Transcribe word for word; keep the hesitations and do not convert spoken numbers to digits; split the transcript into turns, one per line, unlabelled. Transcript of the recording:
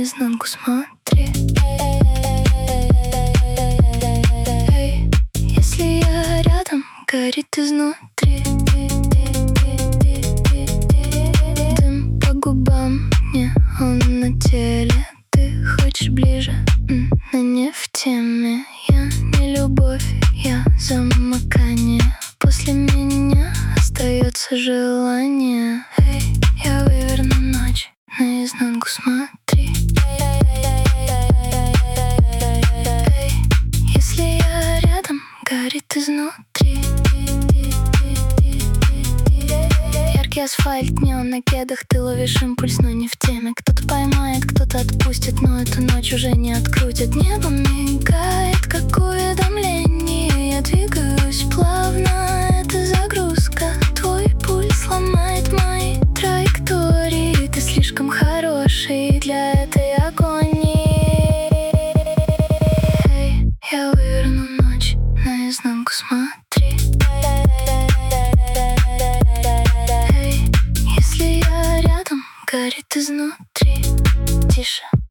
наизнанку смотри. Эй, если я рядом, горит изнутри. Дым по губам, не он на теле. Ты хочешь ближе, но не в теме. Я не любовь, я замыкание. После меня остается желание. Эй, я выверну ночь, наизнанку смотри. Эй, если я рядом, горит изнутри. Яркий асфальт, неон на кедах. Ты ловишь импульс, но не в теме. Кто-то поймает, кто-то отпустит, но эту ночь уже не открутит. Небо мигает, как уведомление. Я двигаюсь плавно, это загрузка. Твой пульс ломает мои траектории. Ты слишком хороший для этой агонии. Эй, я выверну ночь, наизнанку смотри. Эй, если я рядом, горит изнутри. Тише.